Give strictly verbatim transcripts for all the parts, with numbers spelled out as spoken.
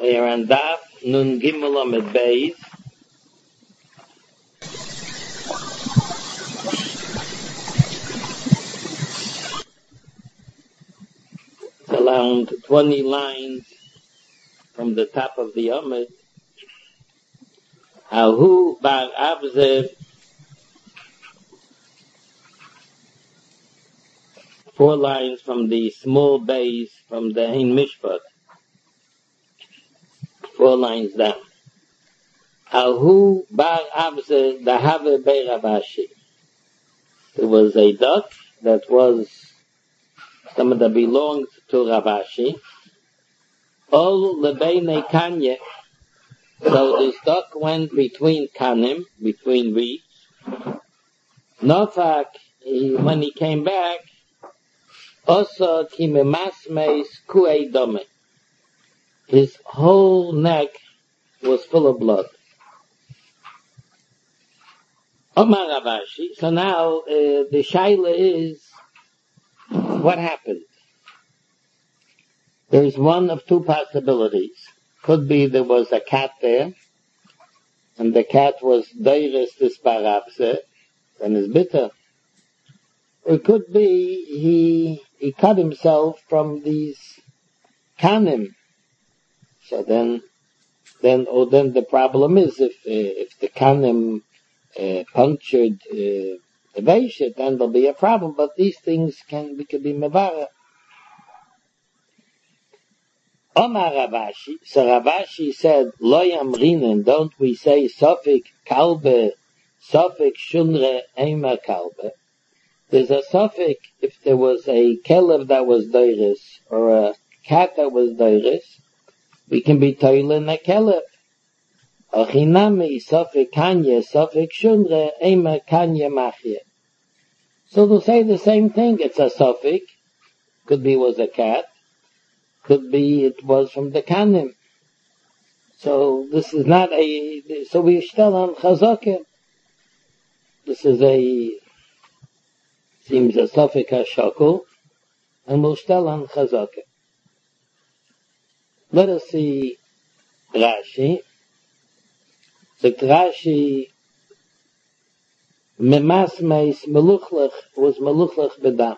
We are on Daf Nun Gimel Amid Beis. It's around twenty lines from the top of the Amid. Ahu Bar Abze, four lines from the small base from the Hein Mishpat. Four lines down. Ahu Bar Abze Dahave Bei Ravashi. There was a duck that was something that belonged to Ravashi. All Lebeine Kanye. So this duck went between Kanim, between reeds. Nofak, he, when he came back, also Kimemasmeis Kuei Dome. His whole neck was full of blood. Omar Ravashi. So now uh, the shaila is, what happened? There's one of two possibilities. Could be there was a cat there, and the cat was deiris this barabse, and is bitter. It could be he he cut himself from these kanim. So then, then, or then the problem is if uh, if the kanim uh, punctured uh, the veishet, then there'll be a problem. But these things can we could be mevara. Omar Ravashi, so Ravashi said, Lo yamrinen, don't we say Sofik kalbe, Sofik shunre ema kalbe. There's a Sofik if there was a kelev that was deiris, or a cat that was deiris, we can be toiling a kelev. Ochinami Sofik kanye, Sofik shunre ema kanye machye. So they'll say the same thing, it's a Sofik, could be it was a cat, could be it was from the Kanim. So this is not a, so we still on Chazakah. This is a, seems a Sofik HaShakul, and we'll still on Chazakah. Let us see Rashi. The Rashi, Memasmeis Meluchlech was Meluchlech Bedam.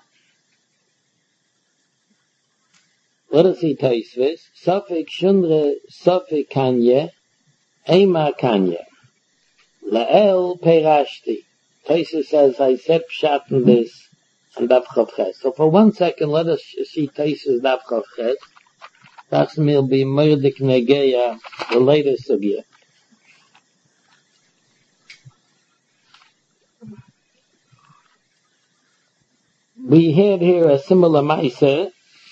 Let us see Taisvis. Sofik shunre, Sofik kanye, ema kanye. La'el perashti. Taisvis says, I said pshat in this, and Daf Chavches. So for one second, let us see Taisvis Daf Chavches. That's me will be Murdik Negeya, the latest sugya. We had here a similar ma'aseh.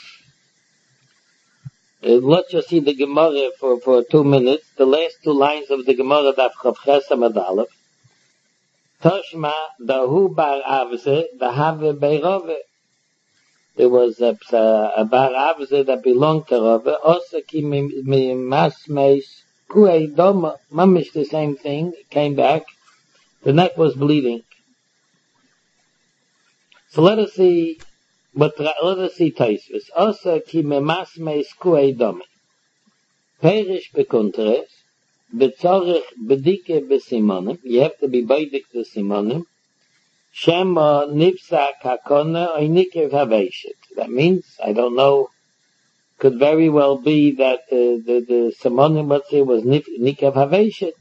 Uh, let's just see the Gemara for, for two minutes. The last two lines of the Gemara Daf Chavches Amud Aleph. Toshma dahu bar avze dahave beirove. There was a, a bar avze that belonged to Rove. Also ki masmeis kuei doma. Mamish the same thing. Came back. The neck was bleeding. So let us see. But let us see Taisvis. Also, ki memasmeis kuei dome. Perish bekunteres, betzorich bedike besimonim. You have to be beidik the simonim. Shema nipsa kakona oinikev haveshet. That means, I don't know, could very well be that uh, the the simonim, let's say, was nikev haveshet.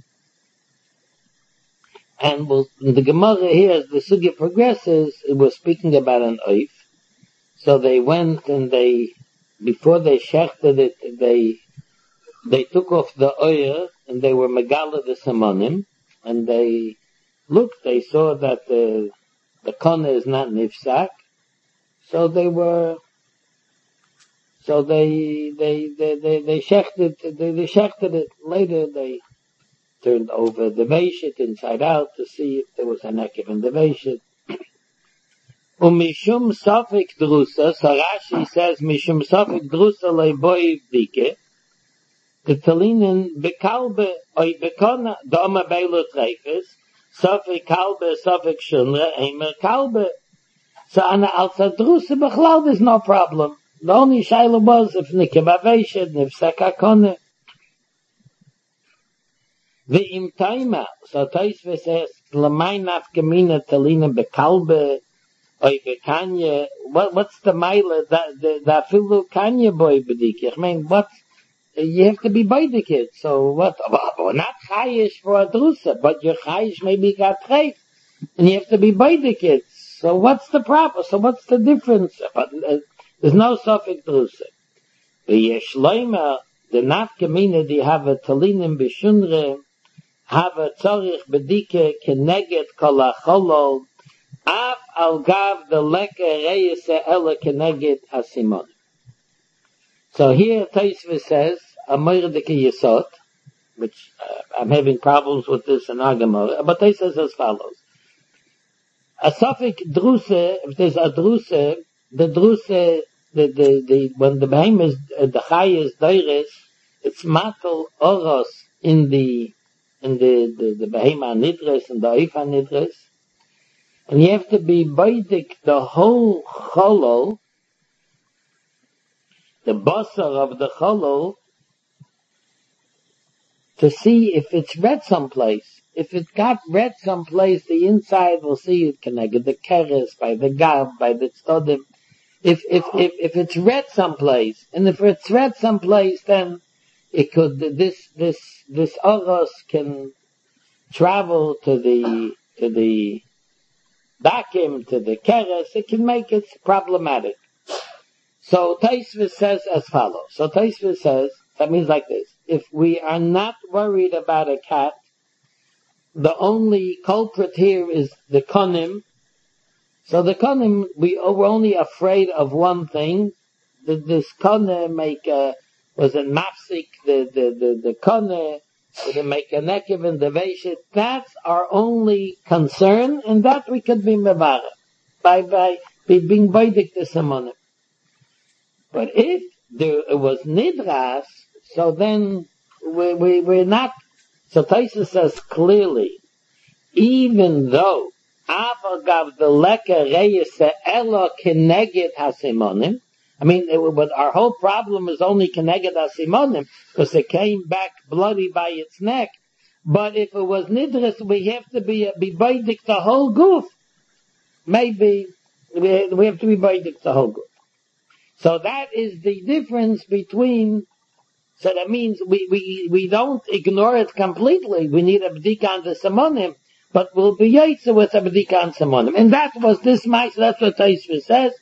And we'll, the Gemara here, as the sugya progresses, it was speaking about an oif. So they went and they, before they shechted it, they, they took off the oil and they were megala the simonim, and they looked, they saw that the, the kona is not nifsak, so they were, so they, they, they, they, they shechted, they, they shechted it. Later they turned over the veishet inside out to see if there was a nekev in the veishet. Um mishum safik drusa, so Rashi says mishum safik drusa leiboiv dike, the talinen bekalbe oi bekona doma beilu treifes, safik kalbe safik shunre eimer kalbe. So ana alsa drusa bechlal there's no problem. The only shaila was if nikev aveshet, if sekakone. Ve'im taima, so Tosfos says, l'may nafkamina talina bekalbe, oy bekanye, what, what's the mile, that, the, the afilu kanye boy bediki? I mean, what, you have to be by the kid, so what, well, not chayish for a drusa, but your chayish maybe got treif, and you have to be by the kids. So what's the problem? So what's the difference? But uh, there's no suffix drusa. V'yesh loima, the nafkamina di have a talinim b'shunre, have a tzorich bedike keneged kol hacholol af al gav the leke reyese ele keneged hasimon. So here Tosfos says a moirdike yesod, which uh, I'm having problems with this in Agamor, but Tosfos says as follows: a suffix druse, if there's a druse, the druse, the the the when the behem is uh, the chay is doires, it's matel oros in the in the, the, the Behema Nidres and the Oifa Nidres. And you have to be baidik the whole cholol, the basar of the cholol, to see if it's red someplace. If it got red someplace, the inside will see it connected, the keres, by the gav, by the tzodim. If, if, if, if it's red someplace, and if it's red someplace, then it could, this, this, this oros can travel to the, to the dakim, to the keres, it can make it problematic. So Tosfos says as follows. So Tosfos says, that means like this: if we are not worried about a cat, the only culprit here is the konim. So the konim, we are only afraid of one thing, that this konim make a, was a mafsik, the, the, the, the kone, to make a nekev and the veshit. That's our only concern, and that we could be mevara by, by, by being baidik to someone. But if there, it was nidras, so then we, we, we're not, so Tosfos says clearly, even though avagav the leka reyese elo keneged hasimonim, I mean, it, but our whole problem is only Keneged HaSimonim, because it came back bloody by its neck. But if it was Nidras, we have to be, be baidik the whole goof. Maybe, we, we have to be baidik the whole goof. So that is the difference between, so that means we, we, we don't ignore it completely. We need a b'dika on the Simonim, but we'll be yaitza with a b'dika on Simonim. And that was this mice, that's what Tosfos says.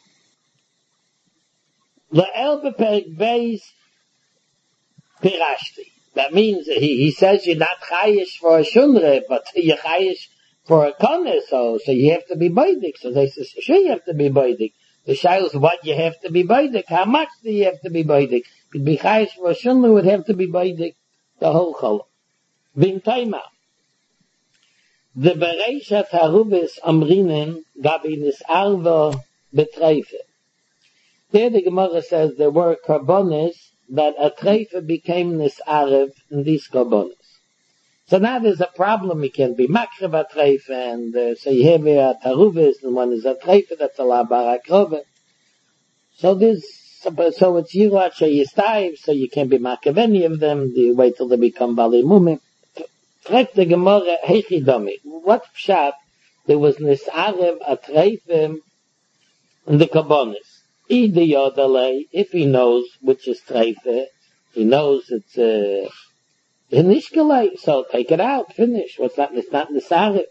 Le'el beperek beis pirashti. That means he, he says you're not chayish for a shunre, but you're chayish for a kone, so, so you have to be baidik. So they say, sure you have to be baidik. The shaila is what you have to be baidik. How much do you have to be baidik? To be chayish for a shunre would have to be baidik the whole chol. V'imtaima. The bereishat harubis amrinen gabi nis'arva betreife. There the Gemara says there were karbonis that a treifa became nis'arev in these karbonis. So now there's a problem. You can be makrev a treifa, and uh, so you have a taruvis, and one is a treifa that's a la barakrove. So this, so it's yirat sheyistayv, so you can't be makrev any of them. You wait till they become bali mumim. Frek the Gemara heichidomi. What pshat there was nis'arev a treifa in the karbonis? Either Yodalei, if he knows which is treife, he knows it's uh, Nishkalei, so take it out, finish. What's not, it's not Nisarif.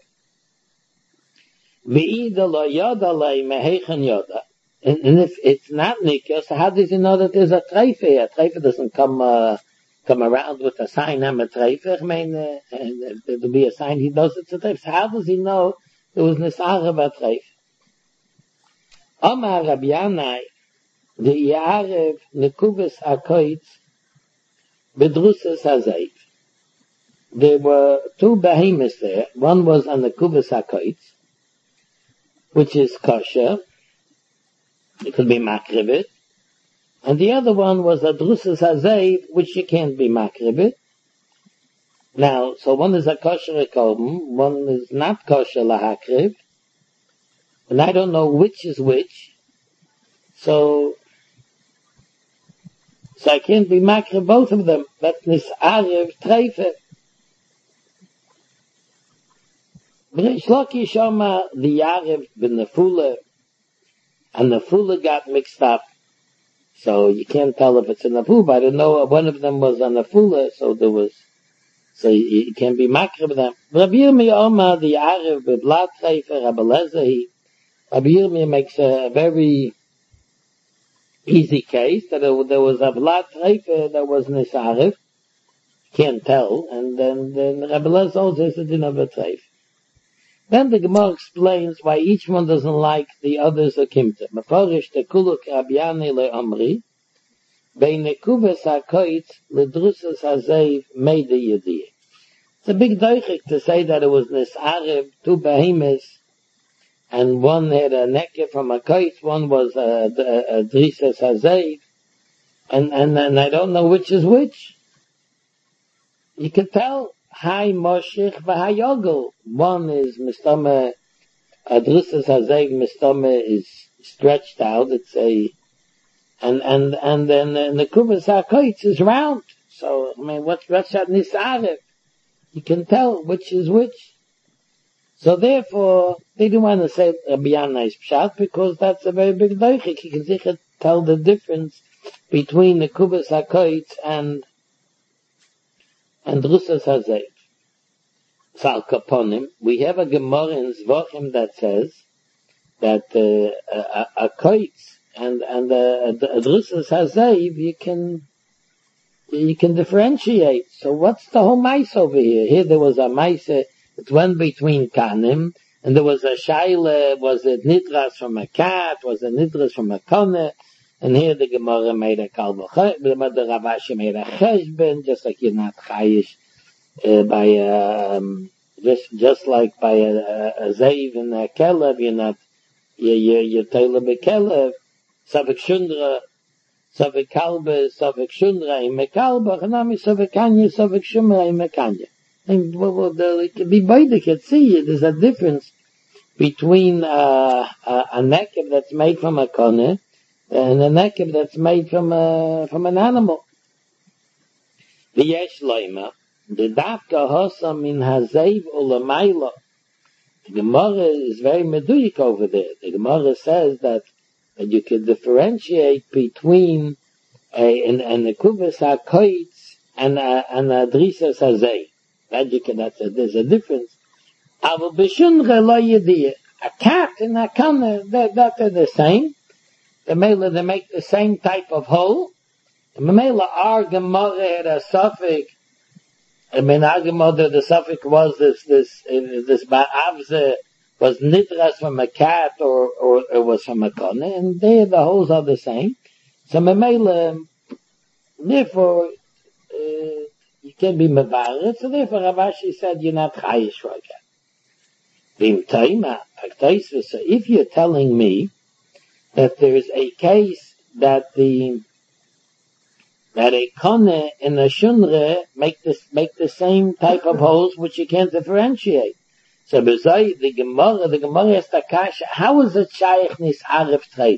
V'either lo Yodalei meheichen Yoda. And, and if it's not Nikya, so how does he know that there's a treife? A treife doesn't come, uh, come around with a sign, I'm a treife. I mean, uh, and there'll be a sign, he knows it's a treife. So how does he know there was Nisarif a treife? Omar Rabbi Yanai, the Yarev Nekubes HaKoitz Bedruses HaZayv. There were two behemoths there. One was a Nekubes HaKoitz, which is kosher. It could be makrivit. And the other one was a Druses HaZayv, which you can't be makrivit. Now, so one is a kosher Rekoben, one is not kosher Lahakriv. And I don't know which is which. So, so I can't be makre both of them. That's nis'arev treife. Rish Lakish Omar, the Yarev ben Nefula, and Nefula got mixed up. So you can't tell if it's a Nefula, but I don't know, one of them was a Nefula, so there was, so you, you can't be makrib them. Rabbi Yirmi Omar, the Yarev, beblat Reifer, Rabbi Lezer, Rabbi Yirmi makes a very easy case that there was a blat Reifer that was Nisarev, can't tell, and then, then Rabbi Lezer also says it didn't have a treif. Then the Gemara explains why each one doesn't like the others of Kimta. Mefarish tekuluk Rabiyani le'amri, bein nekubes ha'koitz ledrusas ha'zeiv meide yediyah. It's a big doichik to say that it was Nisarev, two behemoths, and one had a necker from a koitz, one was a, a, a drisas ha'zeiv, and, and, and I don't know which is which. You can tell. Hai Moshich v'Hai Yogel. One is Mistama, Adrusas Hazeg Mistama is stretched out. It's a, and, and, and then the Kubas HaKoitz is round. So, I mean, what's, what's that Nisarev? You can tell which is which. So therefore, they don't want to say Rabbi Yanai's Pshat because that's a very big doichik. You can sicher tell the difference between the Kubas HaKoitz and and Drusas Hazeiv. Sal Kaponim, we have a Gemara in Zvachim that says that uh, a, a koitz and and a, a Drusas Hazeiv you can you can differentiate. So what's the whole mice over here? Here there was a mice that went between kanim, and there was a shaila. Was it nidras from a cat? Was it nidras from a kone? And here the Gemara made a kalbo, the Ravashi made a cheshben, just like you're not chayish uh, by a, um, just just like by a, a, a zeiv and a kelev, you're not you you you're tailor bekelev, savik shundra, savik kalbe, savik shundra in mekalba, chanami savik kanya, savik shumra in mekanya. And well, it can be both. You can see there's a difference between uh, a, a nekev that's made from a kone and a nekev that's made from a, from an animal. V'yesh loima, the dafka hosa min hazeiv ulamayla. The Gemara is very meduyik over there. The Gemara says that, that you can differentiate between a, an, an ekuvas hakoitz and a, and a drisas hazeiv. That you can, that's a, there's a difference. Aval b'shunra lo yediyah. A cat and a kana, that, that are the same. The Mela, they make the same type of hole. The Mela, our Gemara had a suffix. I mean, our Gemara, the suffix was this, this, this ba'avze was nidras from a cat or, or it was from a kone, and there the holes are the same. So Mela, therefore, uh, you can be mevaret, so therefore Ravashi said you're not chayish right now. So if you're telling me that there is a case that the that a kone and a shunre make this make the same type of holes which you can't differentiate. So beside the Gemara, the Gemara has the kasha. How is it shaykh nisaref treife?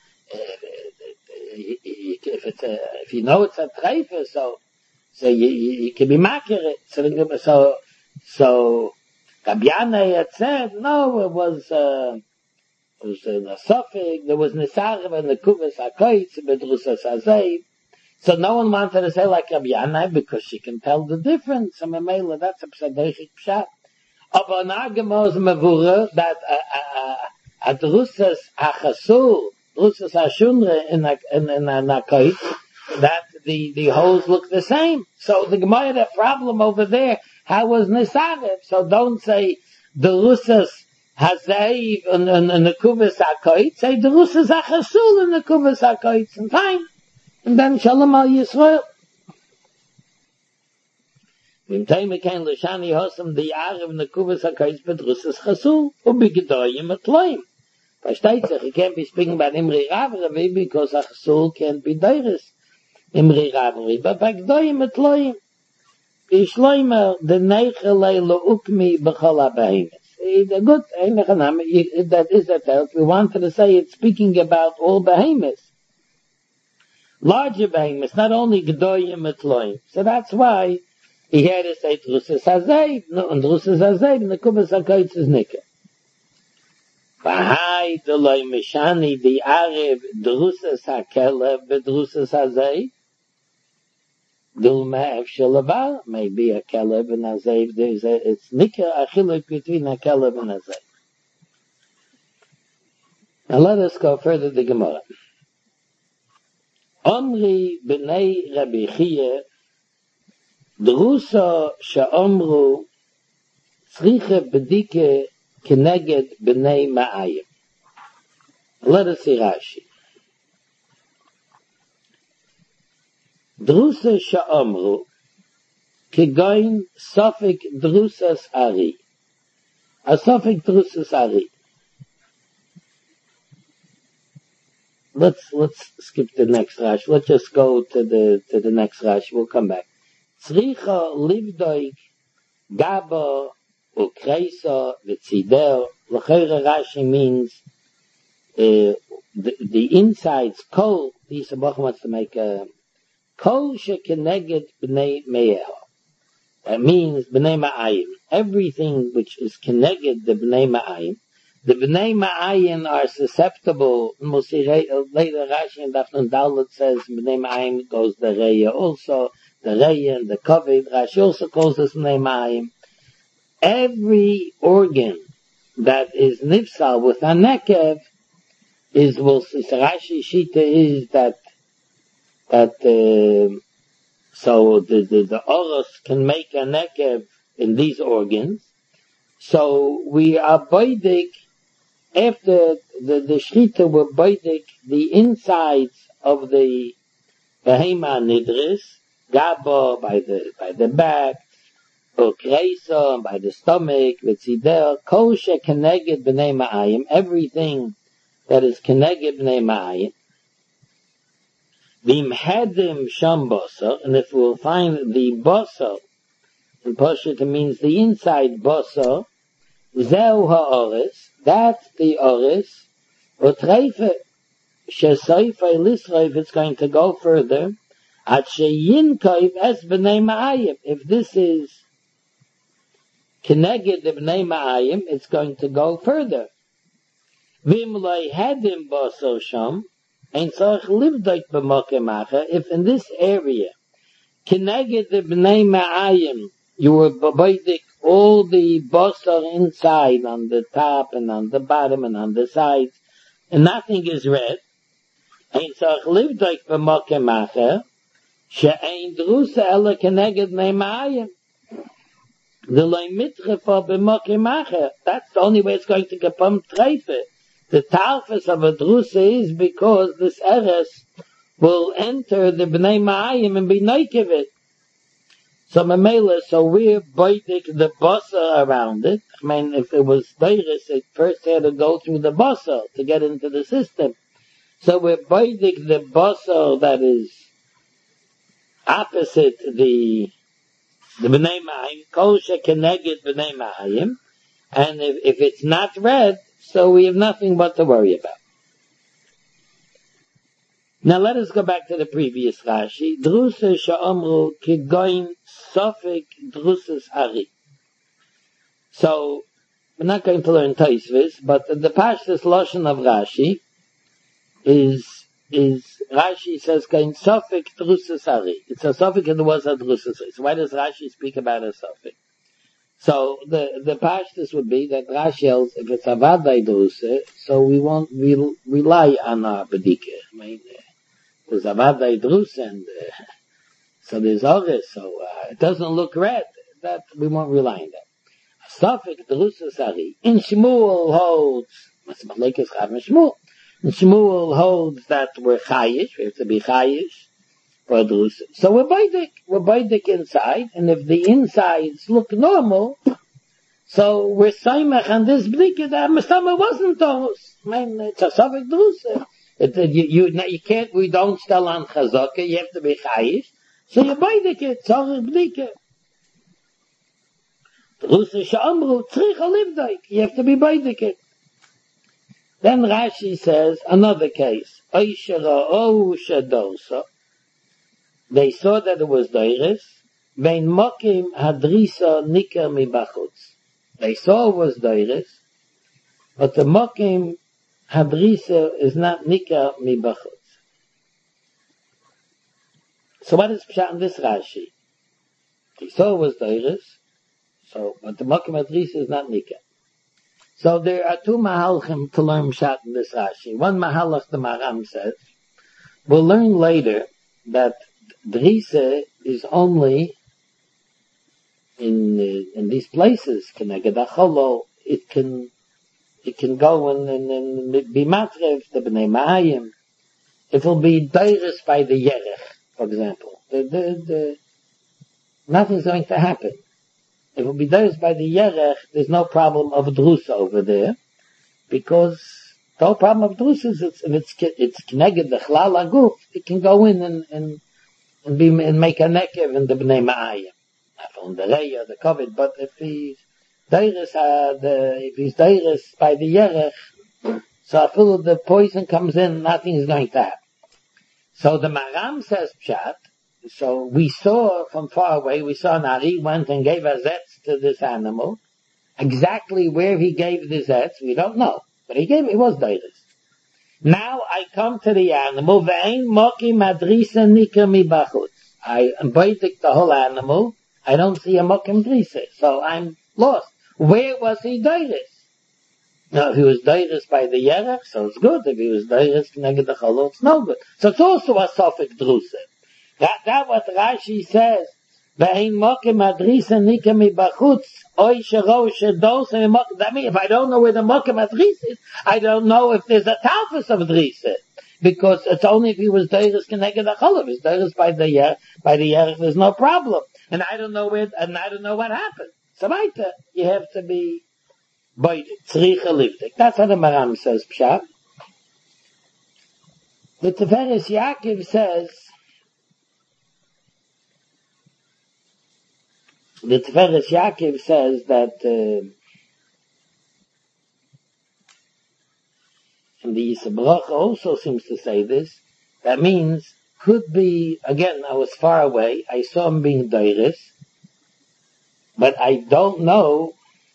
If it's a, if you know it's a treife, so so you, you, you can be accurate. So so so Rabbi had said no, it was. Uh, It was in a suffix, there was Nisarev and the Kuvas HaKoitz, Bedrusas HaZeiv. So no one wanted to say like Rabbi Yanai because she can tell the difference. And Mamela, that's a psadoichik pshat. Aber Nagamos Mavura, that a Drusas HaChasul, Drusas HaShunre in a, in, in a Nakoitz, that the, the holes look the same. So the Gemara had a problem over there. How was Nisarev? So don't say Drusas Hazeiv and, and, and the Kuvas HaKoitz, say the Rusas HaChasul and the Kuvas HaKoitz, and fine. And then Shalom Al Yisrael. V'im Taimah Kain L'Shani Hosam the Yarev and the Kuvas HaKoitz but Rusas Chasul, u'bigedoyim atloyim. Versteht sich, you can't be speaking about Imri Rav Ravi because HaChasul can't be Deiris. Imri Rav Ravi, but bigedoyim atloyim. Ishloimer, the Neichelei Lo'ukmi B'chol HaBehemis. Good, that is that if we wanted to say it's speaking about all behemoths. Larger behemoths, not only Gedoyim Etloim. So that's why He had to say Drusas Hazayv, no, and Drusas Hazayv, and the Kubas HaKoitz is Nika. V'hai deloi mishani di Arib Drusas HaKelev v'Drusas Hazayv. Dulma Efshelavar, maybe a Kelev and Hazayv, there's a, it's Nika Achiluk between a Kelev and Hazayv. Now let us go further to the Gemara. Omri b'nei Rabbi Chiyah Drusa she'omru tzricha bedike keneged b'nei ma'ayim. Let us see Rashi. Drusa she'omru kegoin sofik drusas ari. A sofik drusas ari. Let's let's skip the next Rashi. Let's just go to the to the next Rashi. We'll come back. Tzricha livdoik gaba ukreisa v'tzider. L'chayra Rashi means uh, the the insides kol. The Yisabach wants to make a kol shekeneged b'nei me'eha. That means b'nei ma'ayim. Everything which is keneged the b'nei ma'ayim. The B'nai Ma'ayin are susceptible. We'll see later Rashi and Dafnun Dalet says B'nai Ma'ayin goes the Reya also, the Reya and the Kovid. Rashi also calls this B'nai Ma'ayin. Every organ that is nifsal with a nekev is, we'll see, Rashi Shita is that, that, uh, so the, the, the Oros can make a nekev in these organs. So we are boidik. After the, the Shrita were boidik the insides of the Behema Nidris, Gaba by the, by the back, or Kreisa by the stomach, Vitzider, Kosha Keneged B'nei Ma'ayim, everything that is Keneged B'nei Ma'ayim, V'imhedim Sham Bosa, and if we'll find the Bosa, in Poshet it means the inside Bosa, Zeu ha'oris, that's the oris, utreife, shesoife lisreif, it's going to go further, at sheyinkoiv es b'nei ma'ayim. If this is keneged the b'nei ma'ayim, it's going to go further. Vim loy hedim boso sham, ein tzorich livdoit b'mokem acher, if in this area, keneged the b'nei ma'ayim, you were boidik all the basar inside, on the top and on the bottom and on the sides, and nothing is red. Ein tzarich livdoik b'mokem acher, she'ein drusa ela keneged nei ma'ayim. The loy mitrefa b'mokem acher. That's the only way it's going to become treife. The talfus of a drusa is because this eres will enter the b'nei ma'ayim and be naked of it. So Mamela, so we're boidik the basa around it. I mean, if it was dairis, it first had to go through the basa to get into the system. So we're boidik the basa that is opposite the the b'nei ma'ayim, kol shekeneged b'nei ma'ayim, and if, if it's not red, so we have nothing but to worry about. Now let us go back to the previous Rashi. Drusa she'omru kigoin sofik drusas ari. So, we're not going to learn Taisvis, but the, the Pashtus Lashon of Rashi is, is, Rashi says, kain sofik drusas ari. It's a sofik and there was a drusas ari. So why does Rashi speak about a sofik? So, the, the Pashtus would be that Rashi tells, if it's a vadai drusa, so we won't re- rely on our bedike. I mean, there's a vadai drusa and, uh, so there's others, so uh, it doesn't look red. That we won't rely on that. Sofik drusas ari. In Shmuel holds, what's the Malekes Chav and Shmuel? In Shmuel holds that we're chayish, we have to be chayish for drusa. So we're baidik, we're baidik inside, and if the insides look normal, so we're saimach on this blikah that Mastama wasn't those. I mean, it's a sofik drusa. It, you, you, you can't, we don't still on chazaka, you have to be chayish. So you baidik it, tzorich blikah. Drusa she'amru, tzricha livdoik, you have to be baidik it. Then Rashi says, another case, Oishara O Shadosa, they saw that it was Dairis, vein mokim hadrisa nika mi bachutz. They saw it was deiris, but the mokim hadrisa is not nika mi bachutz. So what is pshat in this Rashi? They saw it was deiris, so, but the mokim hadrisa is not nika. So there are two mahalchim to learn pshat in this Rashi. One mahalach the Maram says, we'll learn later that drisa is only in uh, in these places. Keneged acholo, it can it can go and, and, and be matrev the bnei ma'ayim. It will be deiris by the yerech, for example. The, the, the, nothing's going to happen. It will be deiris by the yerech. There's no problem of drusa over there, because the whole problem of drusa is it's, if it's it's keneged the chlal aguf, it can go in and and and be and make a nekev in the bnei ma'ayim. From the Reya, the COVID, but if he's deiris, uh, the, if he's deiris by the Yerech, so I feel the poison comes in, nothing is going to happen. So the Maram says pshat, so we saw from far away, we saw Nari went and gave a zetz to this animal. Exactly where he gave the zetz, we don't know. But he gave, it was deiris. Now I come to the animal, ve'ein moki madrisa nika mi bachutz. I baitik the whole animal, I don't see a mokim drisa, so I'm lost. Where was he deiris? Now, if he was deiris by the yerech, so it's good. If he was deiris neged the chalot, it's no good. So it's also a sofik drusa. That, that what Rashi says, Ve'ein mokim adrisa nika mi bachutz, oy shero shedos, that means if I don't know where the mokim adrisa is, I don't know if there's a talfus of drisa. Because it's only if he was deiris keneged the chalot. If he's deiris by the yerech, by the yerech, there's no problem. And I don't know where, and I don't know what happened. So later, you have to be boided, tzricha livdik. That's how the Maram says, pshat. The Tiferes Yaakov says, the Tiferes Yaakov says that, uh, and the Yisabroch also seems to say this, that means, could be, again, I was far away, I saw him being deiris, but I don't know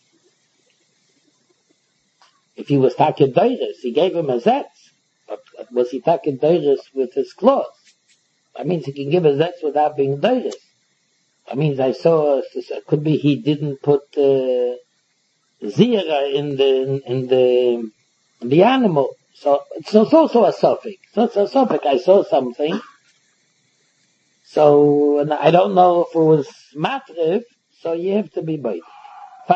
if he was taken deiris. He gave him a zetz, but was he taken deiris with his cloth? That means he can give a zetz without being deiris. That means I saw, it could be he didn't put uh, zira in the, in the, in the animal. So, so it's also a suffix. So it's a suffix. I saw something. So, and I don't know if it was matrev, so you have to be bait. Fine.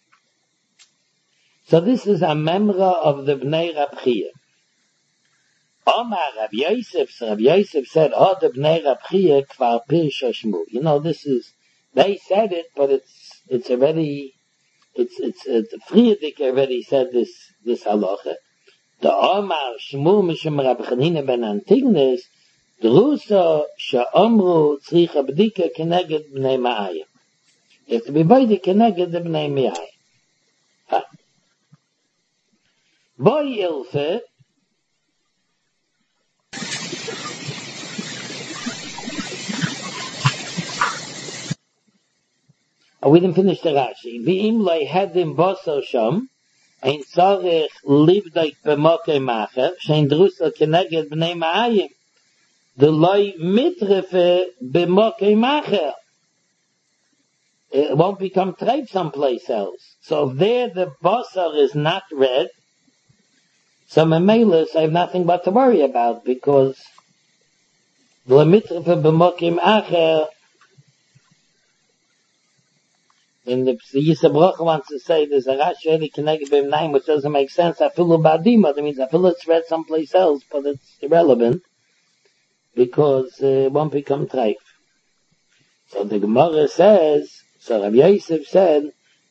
So this is a memra of the Bnei Rab Chiya. Omar Rab Yosef, so Rab Yosef said, oh, the Bnei Rab Chiya kvar pish shmu. You know, this is, they said it, but it's, it's already, it's, it's, it's, Friedik already said this, this halacha. The Omar shmu mishum Rab Chanina ben Antignes, drusa she'omru tzricha b'dika keneged b'nei ma'ayim. You have to be b'dika keneged the b'nei ma'ayim. Boy ilfe, oh, we didn't finish the Rashi. V'im loy hedim boso sham, ein tzarech livdek b'mokei macher, shein drusa keneged b'nei ma'ayim. The loy mitrefe b'mokei macher. It won't become treif someplace else. So if there the bosar is not red, so memelis I have nothing but to worry about, because the loy mitrefe b'mokei macher, in the Yisabroch wants to say there's a Rashi really connected with nine, which doesn't make sense. I feel badima, that means I feel it's read someplace else, but it's irrelevant, because uh, it won't become treif. So the Gemara says, so Rabbi Yosef said,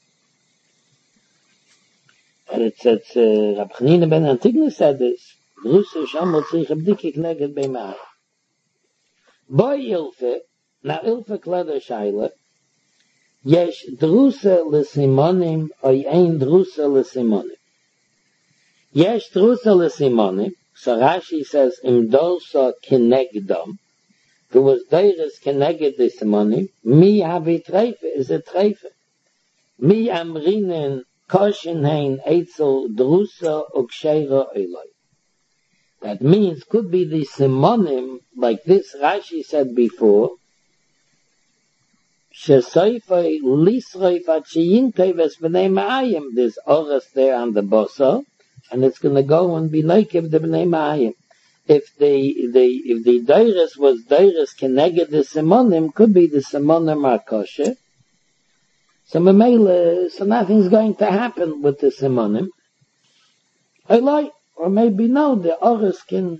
and it's, it's uh, Rabbi Chanina ben Antignes said this, Drusa shamol tzrich abdiki kneged beimai. Boy ilfe, now ilfe kleder shaila, Yesh drusa l'simonim, oy ein drusa l'simonim. Yesh drusa l'simonim, so Rashi says, im dolsa kinegdom, If it was Deiris Keneged the Simonim, Mi Havi Treife is a Treife. Mi Amrinen Koshenhein Eitzel Drusa Uksheira Eloi. That means, could be the Simonim, like this Rashi said before, Shesoifei Lisroif Atchiyinteves B'nei Ma'ayim. There's Oras there on the Bosa, and it's going to go and be like if the B'nei Ma'ayim. If the, the, if the Deiris was Deiris Keneged the Simonim, could be the Simonim are kosher. So Mamela, so nothing's going to happen with the Simonim. I like, or maybe no, the Oras can,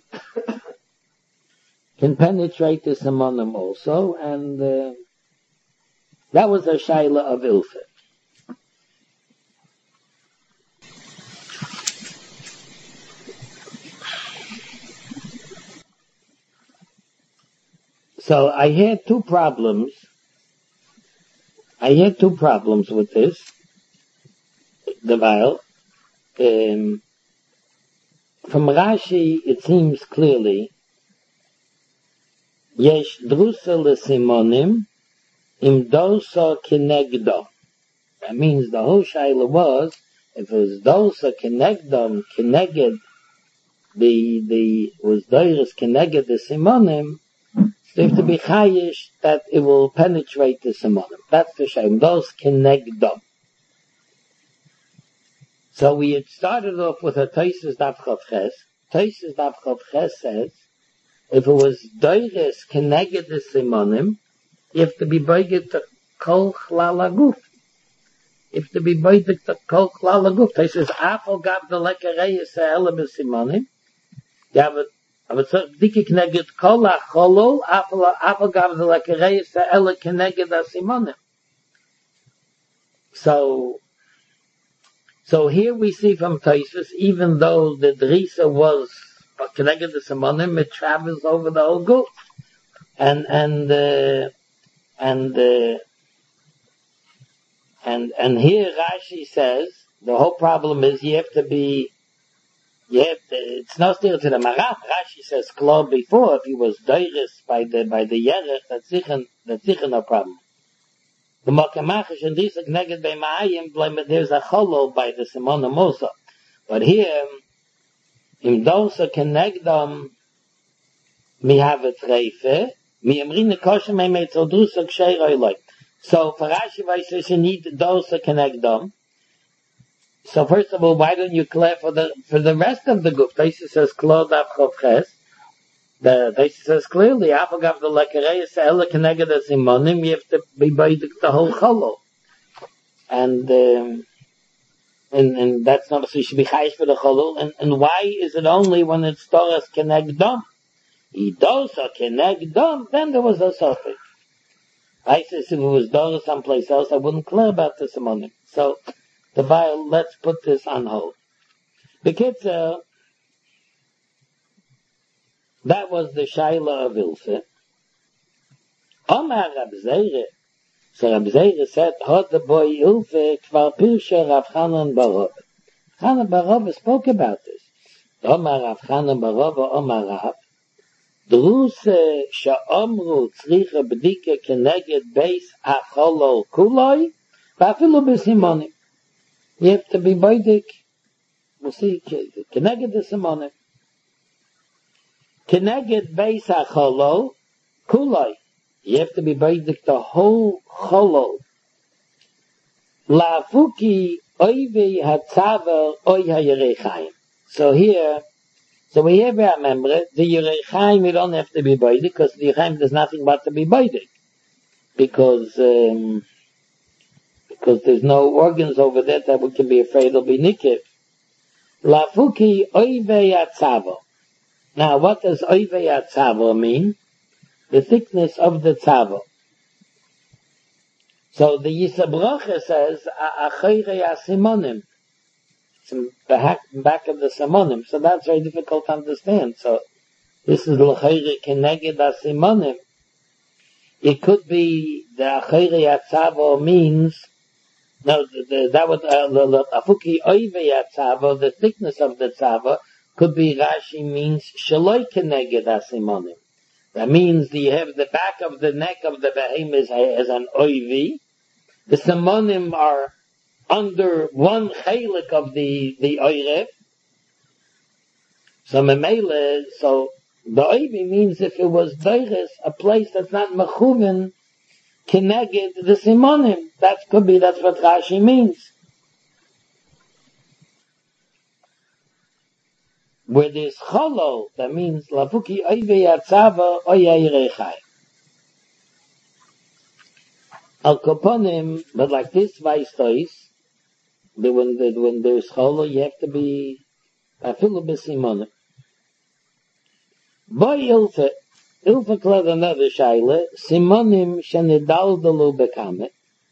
can penetrate the Simonim also, and, uh, that was a Shaila of Ilfet. So I had two problems. I had two problems with this. The vial. Um, from Rashi, it seems clearly, Yesh drusa l'simonim im dosa kenegdo. That means the whole shaila was, if it was dosa kenegdom, keneged, the, the, was doiris keneged the simonim, so you have to be chayish that it will penetrate the simonim. That's the shame. Those kenegdom. So we had started off with a Taisus Daf Chav Ches. Taisus Daf Chav Ches says, if it was doiris keneged the simonim, you have to be boiged to kol chlal haguf. You have to be boiged to kol chlal haguf. He says, Afal gav the lekarei se'ela b'simonim. You have a, have a dike kneged kol hacholol, afal gav the lekarei se'ela kneged ha'simonim. So, so here we see from Taisus, even though the drisa was kneged the simonim, it travels over the whole guf. And, and, uh, And, uh, and, and here Rashi says, the whole problem is you have to be, you have to, it's not still to the Marat. Rashi says, Klo before, if he was Deiris by the, by the Yerech, that's sicher, that's sicher no problem. The Mokamachish and Disak Neged by Ma'ayim, there's a Cholo by the Simonim also. But here, im Dosa Kenegdom, mi have a Treife, so for Rashi says you need those to connect them. So first of all, why don't you clear for the for the rest of the group? Taisus says Klod Av Chavches. The Taisus says clearly Afagav the Lekarei Se'ela Keneged Simonim. You have to be by the, the whole cholo, and um, and and that's not so you should be chayish for the cholo. And and why is it only when it's Torah's connect them? Idosa kenegdom, then there was a suffix. I said if it was done someplace else, I wouldn't clear about this among them. So, the Bible, let's put this on hold. The kids, uh, that was the Shaila of Ilse. Omar Rab Zeire, so Rab Zeire said, Hot the boy Ilse, Kvar Pirsha Rav Chanan Barov. Chanan Barov spoke about this. Omar Rav Chanan Barov, Omar Rav, Druse sha'omru tzricha b'dike keneged beis hacholol kuloi v'afilu b'simonim. You have to be boidik, we'll see, keneged the simonim. Keneged beis hacholol kuloi. You have to be boidik the whole cholol. La'afuki oivi hatzaver oy ha'yereichayim. So here, So we have to remember, the Yerei Chaim, we don't have to be boidik, because the Yerei Chaim does nothing but to be boidik. Because, um, because there's no organs over there that we can be afraid will be nikif. Lafuki oivei atzavo. Now, what does oivei atzavo mean? The thickness of the tzavo. So the Yisabrocha says, Achoirei asimonim. It's back, back of the simonim. So that's very difficult to understand. So this is l'chayre keneged asimonim. It could be the achayre atzavo means, no, the, the, that would, afuki oive atzavo, the thickness of the tzavo, could be Rashi means shaloi keneged asimonim. That means you have the back of the neck of the behemoth as an oivi. The simonim are under one chelik of the, the oirev. So memele, so the oivi means if it was doiches, a place that's not mechuven, keneged the simonim. That could be, that's what Rashi means. Where there's cholo, that means lavuki oive yatzava oyayirechai. Al koponim, but like this vaistois, when, when there's cholo, you have to be afilu b'simonim. Boy ilfe, ilfe kled another shaila, simonim shenidaldalu bekamet.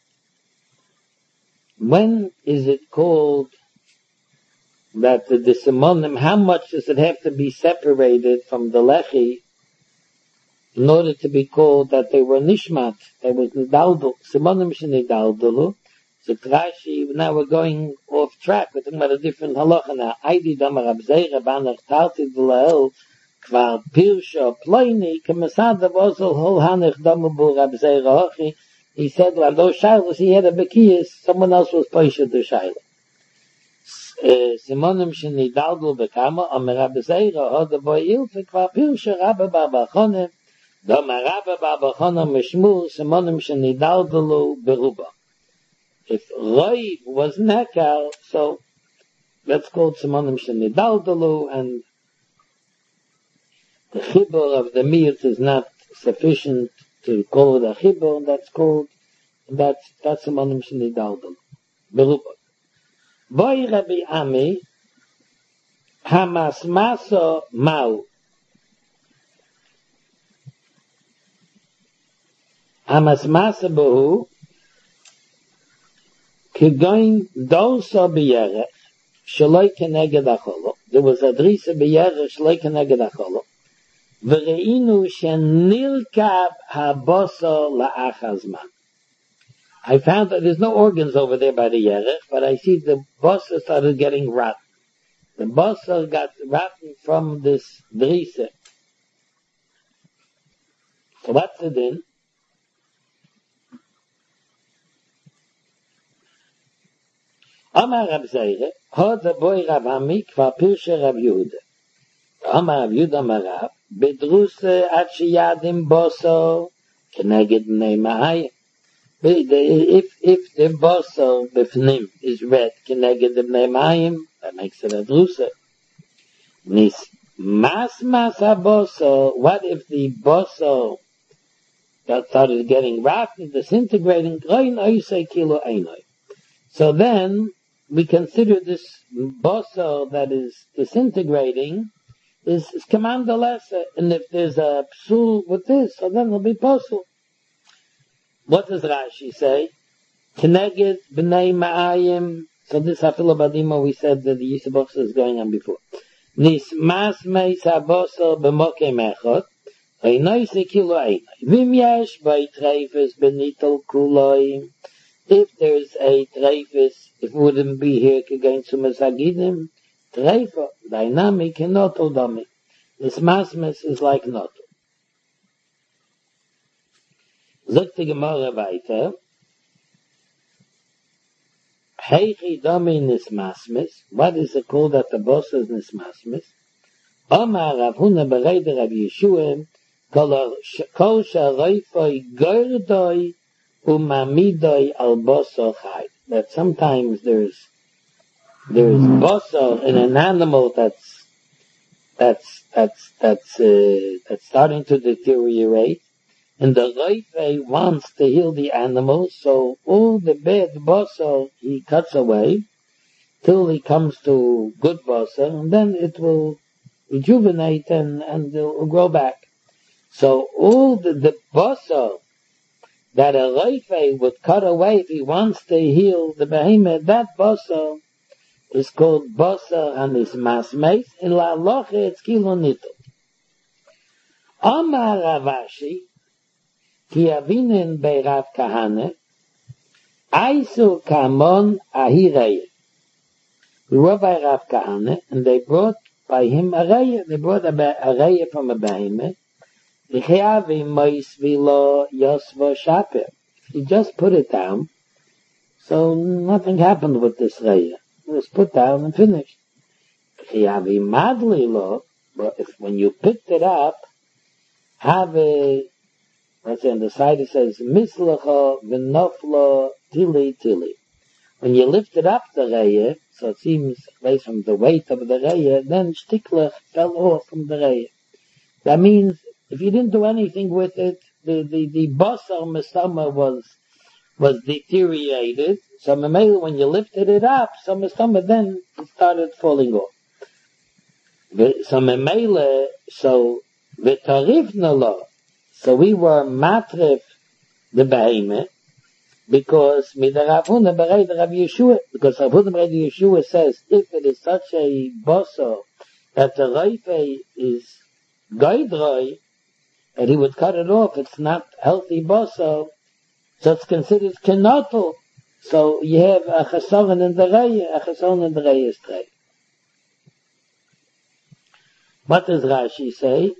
When is it called that the, the simonim, how much does it have to be separated from the lechi in order to be called that they were nishmat, they was nidaldal, simonim shenidaldalu. So Rashi, now we're going off track, we're talking about a different halacha now. Aidi damar abzeira banach tarti d'lael kvar pirsha ploini k'masada v'ozol hol hanech damabur abzeira hochi. He said, when those shaylas, he had a bekiyas, someone else was poisha the shayla. Simonim shenidaldal bekama, amar abzeira hoda boy ilfe kvar pirsha rabba barbachonim, damar rabba barbachonim mishmur simonim shenidaldalu beruba. If Roiv was Nekal, so that's called Simonim Shenidaldalu, and the Chibur of the Miut is not sufficient to call it a Chibur, and that's called, that's, that's Simonim Shenidaldalu. Beruba. Boy Rabbi Ami, Hamas Maso Mau. Hamas Maso Behu, Kigoin dosa b'yerech shaloi keneged acholo. There was a drisa b'yerech shaloi keneged acholo. V'reinu shenilkab haboso la'achazman. I found that there's no organs over there by the yerech, but I see the bosa started getting rotten. The bosa got rotten from this drisa. So what's the din? Amar Rab Zeire, hod the boy Rab Ami, kvar pirshe Rab Yehuda. Amar Rab Yehuda Amar Rab, bedruse ad sheyadim boso, keneged bnei ma'ayim. If, if the boso b'fnim is red, keneged bnei ma'ayim, that makes it a druse. Nis mas mas ha-boso, what if the boso that started getting rotten, disintegrating, groin oisei kilo einoi. So then, we consider this boso that is disintegrating is, is commander lesser, and if there's a psul with this, so then it'll be posul. What does Rashi say? Keneged b'nei ma'ayim. So this hafilo badima we said that the Yisabos is going on before. Nis mas meis haboso b'mokei mechot, einoi se kilo einoi. Vim yesh by treifes b'nitol kuloi. If there's a treifus, if it wouldn't be here, again to Masagidim, treifa, dynamic, and noto dami. This masmas is like noto. Sagt die Gemara weiter, heichi dami nismasmas, what is it called that the boss is nismasmas? Omar Rav Huna bereide Rav Yeshua, kol shareifoi gordoi, umamidoi al boso chai. That sometimes there's there's boso in an animal that's that's that's that's uh, that's starting to deteriorate, and the reife wants to heal the animal, so all the bad boso he cuts away till he comes to good boso, and then it will rejuvenate and and it will grow back. So all the, the boso that a reife would cut away if he wants to heal the behemoth, that boso is called boso and is masmeis. In la loche it's kilo nito. Amar Ravashi, ki avinen bei Rav Kahane, aisu kamon ahirei. We were by Rav Kahane, and they brought by him a raya. They brought a, a raya from a behemoth. You just put it down, so nothing happened with this raya. It was put down and finished. But if when you picked it up, have a, let's say on the side it says, mislacha v'nofla tili tili. When you lifted up the raya, so it seems based from the weight of the raya, then shtiklach fell off from the raya. That means if you didn't do anything with it, the the the basar mestama was was deteriorated. So when you lifted it up, so mestama then it started falling off. So memele, so v'tarifna lo, so we were matrif the behemoth, because mida Rav Huna bereid Rav Yeshua, because Rav Huna bereid Yeshua says, if it is such a boso, that the reife is goydroi, and he would cut it off, it's not healthy boso, so it's considered kenotel. So you have a chesaron in the raya, a chesaron in the raya is trei. What does Rashi say?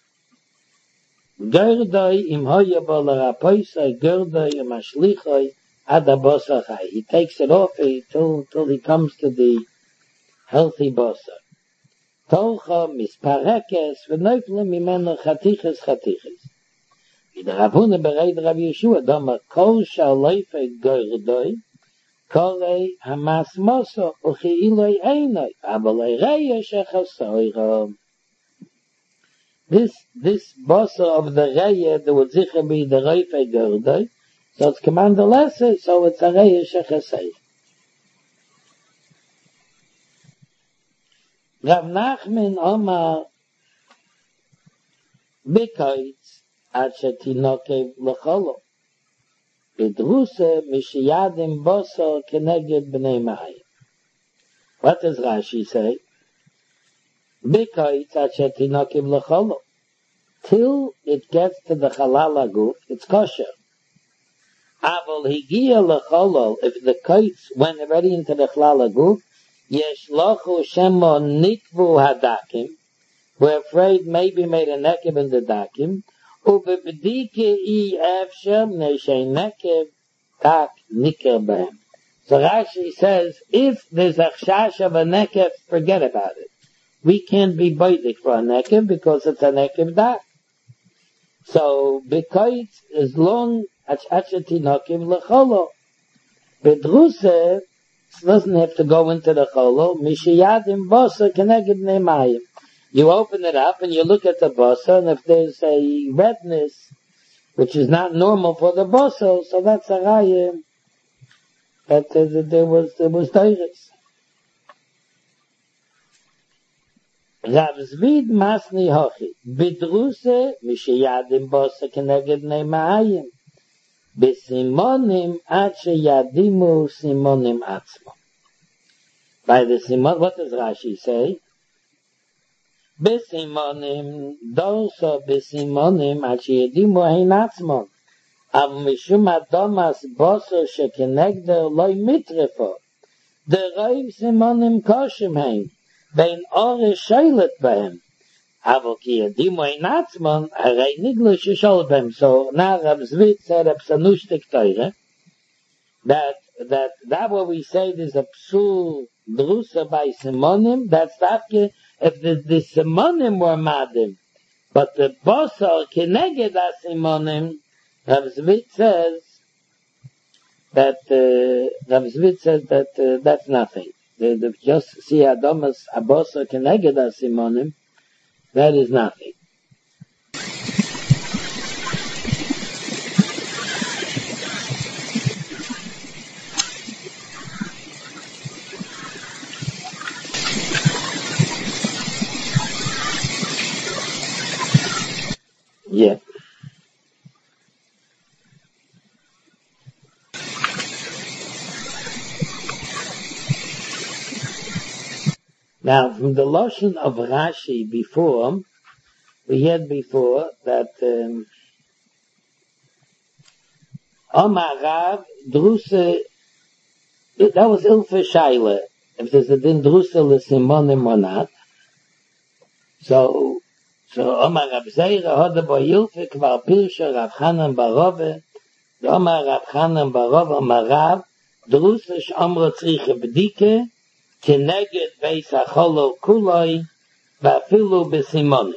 Gerdoi im hoya balarapoisa, gerdoi im ashlichoi, adabosachai. He takes it off till, till he comes to the healthy bosa. Tolcha misparekes, v'noifle mimeno chatiches chatiches. With Rav Huna bereid Rav Yeshua, doma kol shaleife gerdoi, kolei hamas moso, uchi iloi einoi, abalei reya shechasoirom. This, this bossa of the Reya, there would sicher be the Reife Gerdoi, so it's command the lesser, so it's a Reya Shechasei. Rav Nachman Omar Bikoitz ad shetinokev lecholo. Bidruse mishiyadim bossa keneged b'nei mayim. What does Rashi say? Bikoitz ad shetinokev lecholo. Till it gets to the halal aguf, it's kosher. Aval higia lecholo, if the kites went already into the halal aguf, yesh lochu shemo nikvu hadakim, we're afraid maybe made a nekev in the dakim, ubebedike i efshem neshe nekev tak niker behem. So Rashi says, if there's a chash of a nekev, forget about it. We can't be baidik for a nekev because it's a nekev dak. So, b'koit, as long as achetinokim lecholo. Bedruse, it doesn't have to go into the cholo. Mishiyadim bosa keneged nemayim. You open it up and you look at the bosa, and if there's a redness, which is not normal for the bosa, so that's a raya that uh, there was there was dairis. Rav Zvid Masni Hochi, Bidruse, Mishiyadim Bosa Keneged Neimahayim, Besimonim Ache Yadimu Simonim Atzmo. By the Simon, what does Rashi say? Besimonim, Dosa Besimonim Ache Yadimu Hein Atzmo, Av Mishum Adomas Bosa Shekenegder Loi Mitrefo, the Reiv Simonim Koshim Hein, Bein ore sheilet behem. Avo ki yadimu ein atzmon, harei niglo shesholet behem. So now Rav Zvid said a psanushtik teure, that, that, that what we say is a psul drusa by simonim, that's after, if the, the simonim were madim, but the bosor keneged a simonim, Rav Zvid says, that, uh, Rav Zvid says that, uh, that's nothing. The, the, just see Adomas Abosa Kenegeda Simonim, that is nothing. Yeah. Now, from the lotion of Rashi before, we had before that um, Omar Rav Drusa, that was Ilfa Shaila, if there's a din Drusa l'Simonim or not. So, So Omar Rab Zeira Hoda Bo Yilfe Kvar Pirsha Rav Chanan Barove, the Omar Rav Chanan Barove Omar Rav, Drusa Sh'omro Tzriche B'dike, Keneged Beis HaCholol Kuloi, V'afilu B'simonim.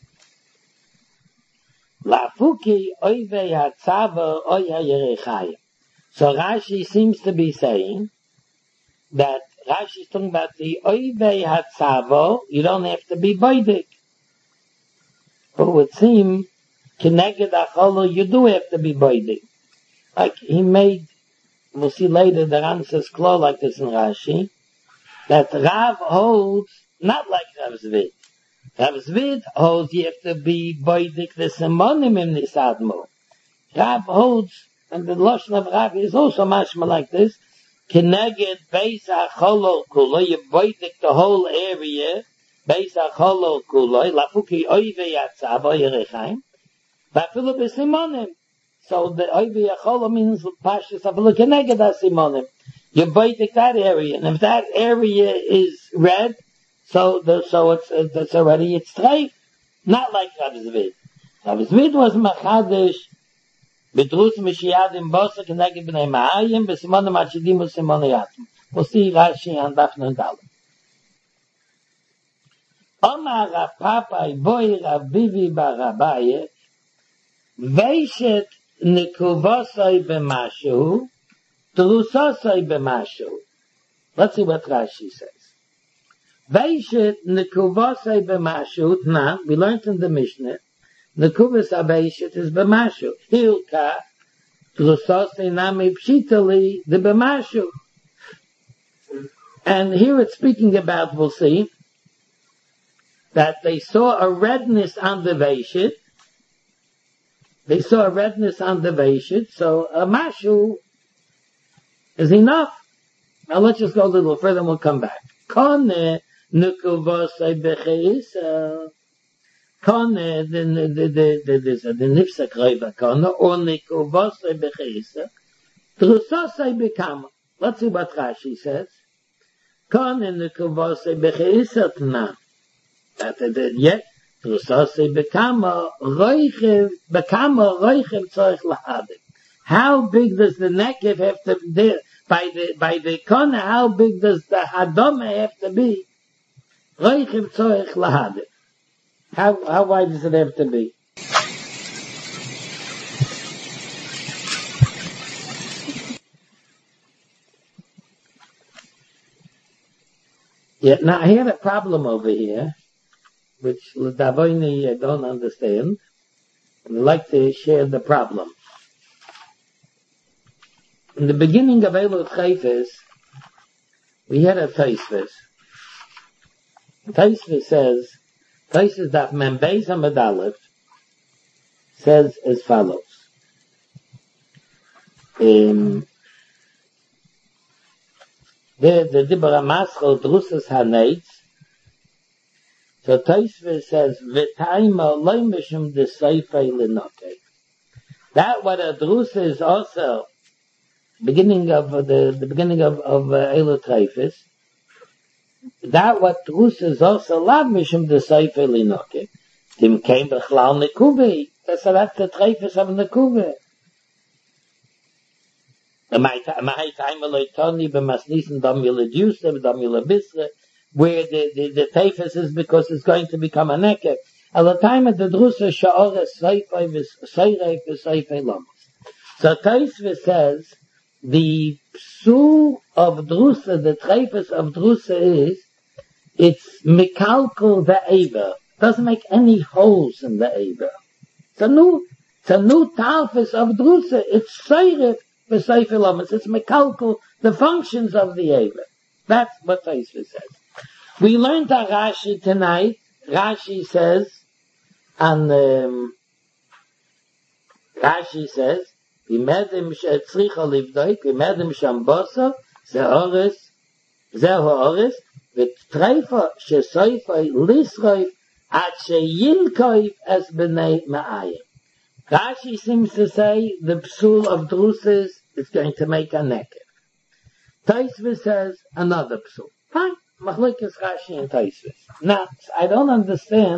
Lafuki Oivei HaTzava Oy HaYerechayim. So Rashi seems to be saying that Rashi is talking about the Oivei HaTzavo, you don't have to be Boidik. But it would seem, Keneged HaCholol, you do have to be Boidik. Like he made, we'll see later, the answer's clear like this in Rashi, that Rav holds, not like Rav Zvid. Rav Zvid holds you have to be Boidik the Simonim in this Admo. Rav holds, and the Lashon of Rav is also mashma like this, Keneged Beis HaCholol Kulo, you Boidik the whole area, Beis HaCholol Kulo, Lafuki Oivei HaTzavo Yerechaim, V'afilu B'simonim. So the Oivei HaCholol means Pashas Afilu Keneged HaSimonim. You Boidik that area, and if that area is red, so the, so it's, it's already, it's treif. Not like Rav Zvid. Rav Zvid was Machadish, B'drus Mishiyadim Bosa Keneged B'nei Ma'ayim, B'simonim Achidim B'simonim Yatim. We'll see Rashi and Dafna and Dalet. Omar Rav Papai Boy Rav Bivi Bar Abaye, Veishet Nikuvosai B'mashu, Drusosai B'mashu. Let's see what Rashi says. Veishet Nikuvosai B'mashu, now, we learned in the Mishnah, Nikuvos HaVeishet is B'mashu. Hilka, Drusosai Nami Pshitali, the B'mashu. And here it's speaking about, we'll see, that they saw a redness on the Veishet. They saw a redness on the Veishet, so a Mashu is enough. Now let's just go a little further and we'll come back. Kone Nukuvosai Becheisa. Kone, the, the, the, the, the, the Nifsak Reiba Kone, or Nukuvosai Becheisa. Drusosai Bekama. Let's see what Rashi says. Kone Nukuvosai Becheisa Tna. That they did yet. Drusosai Bekama, Roichev, Bekama, Roichev Tzorich Lahadik. How big does the nekev have to be? By the, by the kona, how big does the hadome have to be? Roichev Tzorich Lahadik. How, how wide does it have to be? Yeah, now I have a problem over here, which L'Davoini I don't understand, and I'd like to share the problem. In the beginning of Elul Chayfes, we had a Taisvis. Taisvis says, Taisvis that Membeis HaMedalef says as follows. Um, the the Dibur HaMaschal Drusas HaNeitz. So Taisvis says, V'taima loy mishum d'seifei l'nokei. That what a Drusa is also, beginning of uh, the, the beginning of, of uh, Elul Treifis, that what Drusa is also lav mishum d'seifei l'nokei. Tim came b'chlal nekuvei. That's that's the Treifis of nekuvei. My time loy toni b'masnisen dam yiladiusem dam yilabisre. Where the, the, the Teifus is because it's going to become a nekev. At the time of the Drusa, Sha'ores Seifei V'Seirei V'Seifei Lamos. So Teifus says, the psul of Drusa, the Teifus of Drusa is, it's Mikalkul Ve'ever. Doesn't make any holes in the Ever. It's a new, it's a new Talfus of Drusa. It's Seirei V'Seifei Lamos. It's Mikalkul, the functions of the Ever. That's what Teifus says. We learned a Rashi tonight. Rashi says, and um, Rashi says, "Imedim she'tzricha livdoik, imedim shambosa ze'ores ze'ores v'treifa she'soifai lisroif at she'yinkoif es b'nei ma'ayim." Rashi seems to say the psul of Drusas is going to make a nekev. Taisvis says another psul. Fine. Machlokes Rashi and Taisvis. Now, I don't understand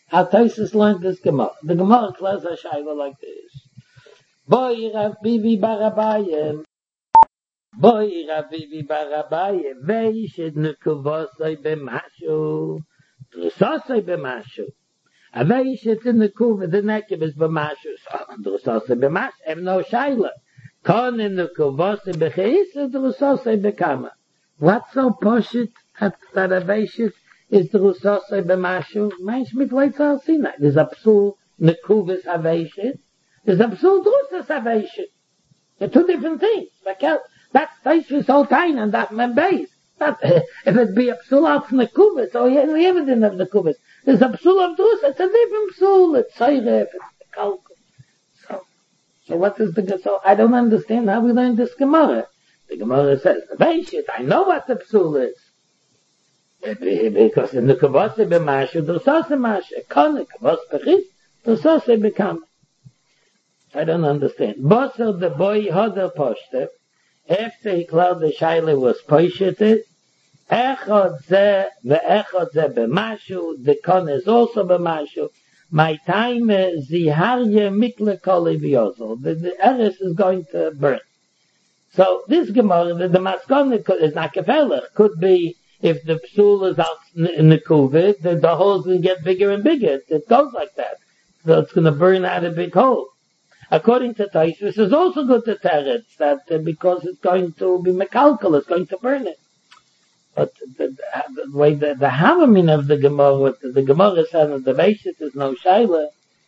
how Taisus learned this Gemara. The Gemara closes a shayla like this. Boy Rav Bibi Barabayim, Boy Rav Bibi Barabayim, Veishid Nekuvosai b'mashu, Drusosai b'mashu. A Veishid in the kuva, the nekev is b'mashu, Drusosai b'mashu, have no shayla. Kon in the kuvosai b'cheisa, Drusosai b'kama. What's so poshit at that a Veishid is Drusosai b'mashu? Meinsh mit leitz al Sinai. There's a psul nekuvis a Veishid. There's a psul drusas avation. They're two different things. That's Taishvis whole time and that membase. That if it be a psul of nekuvas, or you ever didn't have nekuvas. There's a psul of drusas. It's a different psul. It's seiref. It's kalkul. So, so what is the so? I don't understand how we learn this Gemara. The Gemara says, "Avation. I know what the psul is." Because in the kavos b'mashu, drusas b'mashu, kon the kavos b'chis, drusas become. I don't understand. Bosel the boy hodel poshte, after he called the shaila was posheted, echod ze ve'echod ze b'mashu, the kon is also b'mashu, my time ziharye mikle koli v'yozel, the, the eres is going to burn. So this Gemara, the, the maskon is not gefährlich, could be if the psul is out in the kuvet, the, the holes will get bigger and bigger. It goes like that. So it's going to burn out a big hole. According to Taishvis, it's also good to teretz that uh, because it's going to be mekalkal, it's going to burn it. But the, the, the way the, the havamin of the Gemara, what the, the Gemara said that the Veishit is no shaila.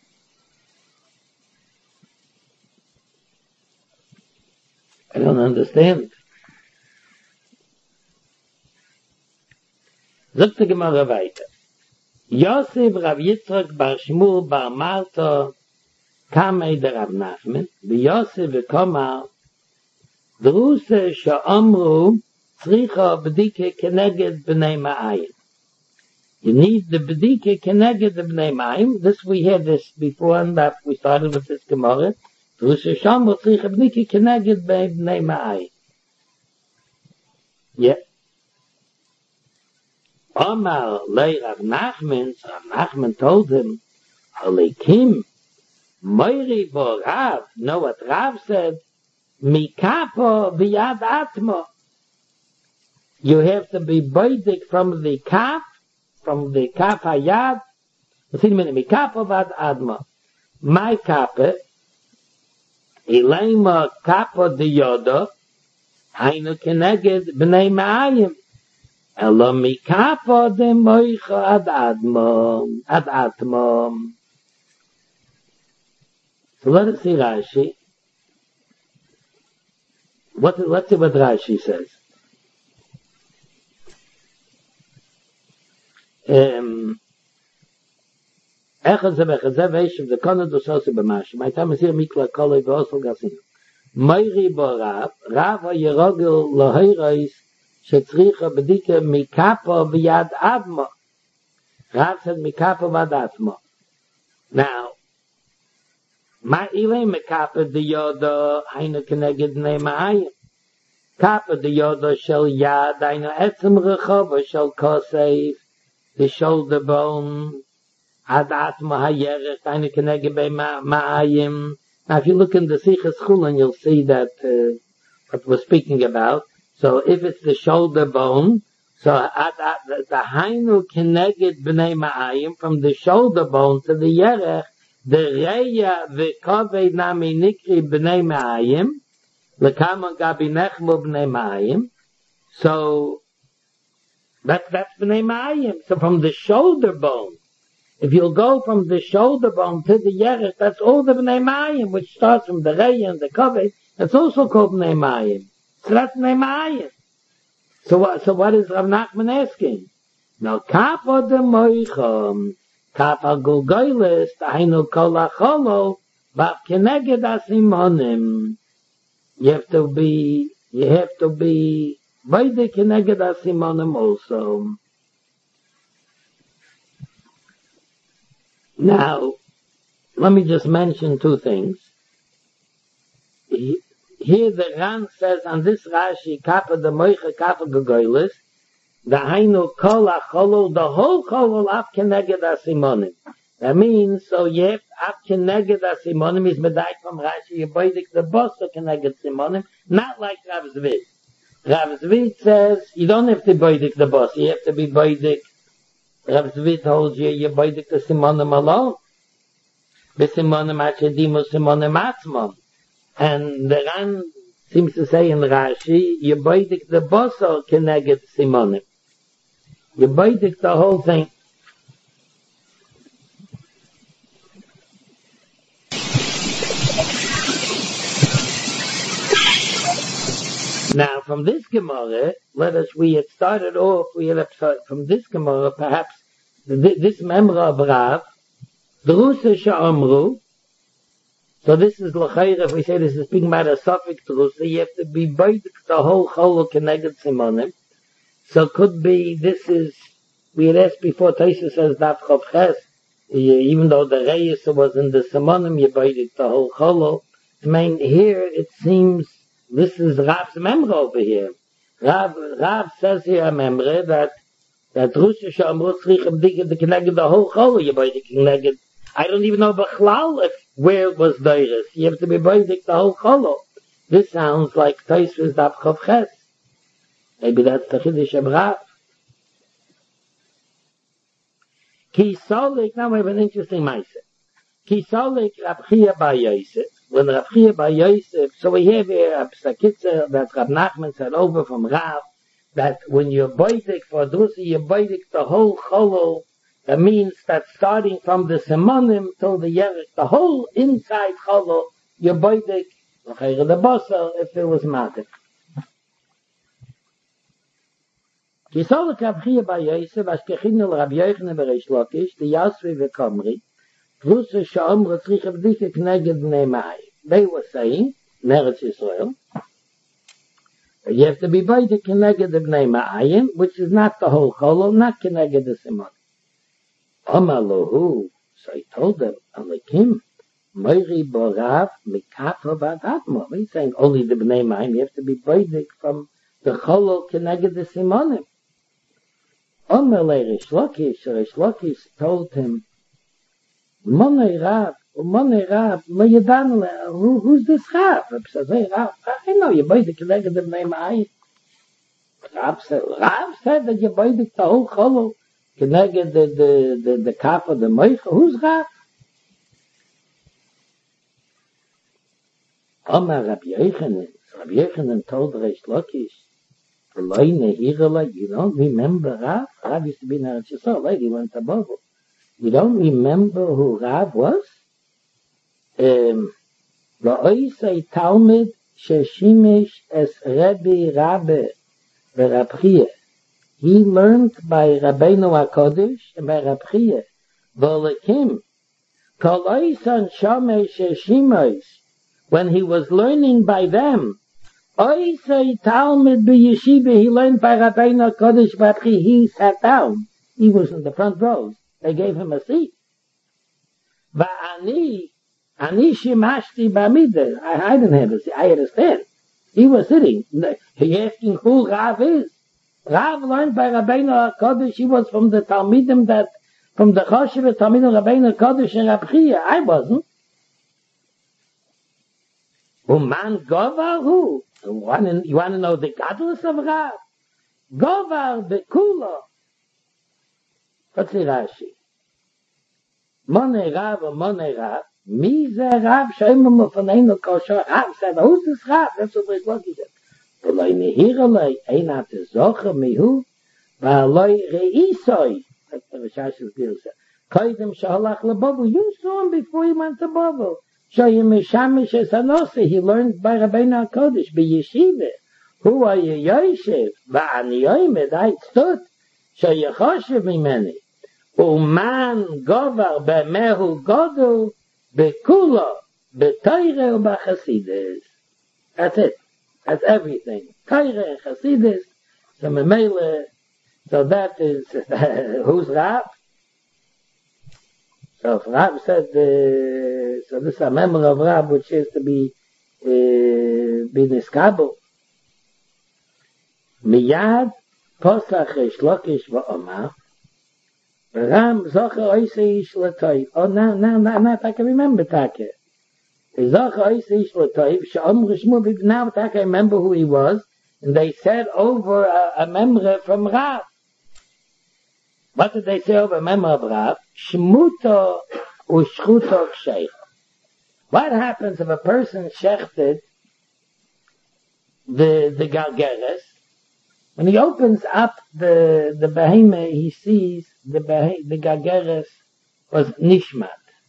I don't understand. Sagt the Gemara weiter. Yosef Rav Yitzchak Bar Shmuel Bar Marta Kamei der Rav Nachman, Yosef v'Komar, Druse she'amru tzricha b'dike keneged b'nei ma'ayim. You need the b'dike keneged b'nei ma'ayim. This we had this before, and that we started with this Gemara. Druse she'amru tzricha b'dike keneged b'nei ma'ayim. Yeah. Omar lei Rav Nachman, Rav Nachman told him, Alekim, Moiri bo Rav, know what Rav said? Mikapo v'yad atmo. You have to be boidik from the kaf, from the kaf hayad. What's it mean? Mikapo v'yad atmo. My kape, ilema kapo de yodo, hainu keneged b'nei ma'ayim. Elo mikapo de moicha ad admo, ad atmo. So let us see Rashi. What, let's see what Rashi says. Um, Echad ze bechad ze veishiv the konad usose b'mashim. My time is here mikla kolei v'osel gasinu. Moiri bo Rav, Rav ha-yerogel lohirois shetzricha b'dike mikapo v'yad admo. Rav said mikapo v'yad admo. Now, Ma ilay me kappa de yoda hayna keneged nei ma'ayim. Kappa de yoda shel yad hayna etzem rechova shel koseif, the shoulder bone, ad atma hayerech hayna keneged bei ma'ayim. Now if you look in the Sichas Chulin, you'll see that uh, what we're speaking about. So if it's the shoulder bone, so ad, ad, the haynu keneged b'nei ma'ayim, from the shoulder bone to the yerech, the reya v'kovei nami nikri b'nei ma'ayim, l'kama gabi nechmu b'nei ma'ayim. So, that, that's b'nei ma'ayim. So from the shoulder bone, if you'll go from the shoulder bone to the yerech, that's all the b'nei ma'ayim, which starts from the reya and the kovei, that's also called b'nei ma'ayim. So that's b'nei ma'ayim. So what, so what is Rav Nachman asking? Now, kapo de moichom, Kapa Gulgoyles, Tainu Kol Acholo, Vav Keneged Asimonim. You have to be, you have to be, Vaide Keneged Asimonim also. Now, let me just mention two things. Here the Ran says on this Rashi, Kapa de Moicha, Kapa Gulgoyles, the Hainu Kol Acholo, the whole Kol Af Keneged Asimonim. That means, so you have up keneged as simonim is medayik from Rashi, you boidik the boss so keneged simonim, not like Rav Zvid. Rav Zvid says, you don't have to boidik the boss, you have to be boidik. Rav Zvid holds you, you boidik the simonim alone. The simonim achedimu simonim atzmon. And the Ran seems to say in Rashi, you boidik the boss so keneged simonim. You boidik the whole thing. Now, from this Gemara, let us, we had started off, we had started from this Gemara, perhaps, this memra of Rav, Drusa Sha'amru, so this is L'chayr, if we say this is speaking about a suffix Drusa, you have to be baidik the whole Cholo Keneged Simonim, so could be, this is, we had asked before, Taisa says, Daf Chav Ches, even though the Reis was in the Simonim, you baidik the whole Cholo, I mean, here it seems, this is Rav's memra over here. Rav, Rav says here a memra that that Rusha Shamru Tzrichem Dike the Keneged the whole Chol you buy the Keneged. I don't even know Bechlal if where it was Deiris. You have to be baidik the whole Chol. This sounds like Taisvis Daf Chav Ches. Maybe that's the Chiddush of Rav. Ki Solik, now we have an interesting Maaseh. Ki Solik Rav Chia Bar Yosef. When Rav Chia Bar Yosef, so we have here a psakitzer that Rav Nachman said over from Rav, that when you're boidik for Drusi, you're boidik the whole Cholo. That means that starting from the Simonim till the Yerek, the whole inside Cholo, you're boidik the Basar if it was Matik. Kisolek Rav Chia Bar Yosef, Ashkechinu Rav Yochanan Bereish Lakish, the Yasvi V'Komri, They were saying, Meretz Yisrael, you have to be by the Keneged of Bnei Ma'ayin, which is not the whole Cholo, not Keneged the Simon. Amalahu, so he told them, Alikim, Meiri Borav, Mikato Badatmo. He's saying only the Bnei Ma'ayin, you have to be baidik from the Cholo Keneged the Simonim. Amalei Rish Lakish, Rish Lakish told him, Monei Rav, Monei Rav, lo yedan, who, who's this Rav? Rav says, hey Rav, I know you buy the Keneged of Bnei Ma'ayin. Rav said, Rav said that you buy the whole Cholo, Keneged the, the, the, the Kaf of the Meicha. Who's Rav? Omar Rabbi Yochanan, Rabbi Yochanan told Rish Lakish, you don't remember Rav? Rav used to be in Eretz Yisrael, like he went to Babel. You don't remember who Rav was? Um, La'oisei Talmud sheshimish es Rebbe Rabbe v'Rab Chia. He learned by Rabbeinu HaKodesh and by Rab Chia. V'Olekim. Kol oisan shomei sheshimish. When he was learning by them, oisei Talmud b'Yeshiva, he learned by Rabbeinu HaKodesh Rab Chia. He sat down. He was in the front rows. They gave him a seat. Va'ani, ani shimashti b'amida. I, I didn't have a seat. I had to stand. He was sitting. He asking who Rav is. Rav learned by Rabbeinu HaKodesh. He was from the Talmidim that, from the Choshev Talmidim Rabbeinu HaKodesh and Rab Chia. I wasn't. Uman govar who? You want to, you want to know the godless of Rav? Govar bekula. What's the Rashi? Monei Rav or Monei Rav. Mi ze Rav sheimem ufaneinu kosher. Rav said, who's this Rav? That's what Rish Lakish said. V'loi nehiraloi einat zocher mihu v'aloi reisoi. That's the Rishash of Gil said. Koidem sheholach leBavel. You saw him before he went to Bavel. Shoyim mishamish es anosi. He learned by Rabbeinu HaKodesh b'yeshiva. Hu aye yoshev v'ani yoimed. I stood. Sheyachoshev mimeni. Uman govar b'mehu godel b'kula b'toyre u'b'chasidus. That's it. That's everything. Toyre and chasidus. So memele. So that is who's Rav? So if Rav said, uh, so this is a memory of Rav which is to be uh, be niskabel. Miyad posach Rish Lakish v'omar. Ram Zocher Oise Ish Latoiv. Oh, now, now, now, now, I can remember Taka. Zocher Oise Ish Latoiv, Sha'om Rishmu, now I can remember who he was, and they said over a, a member from Rav. What did they say over a member of Rav? Shmuto Ushchuto Ksheich. What happens if a person shechted the, the Galgeres? When he opens up the, the behemoth, he sees the behe- the Galgeres was Nishmat.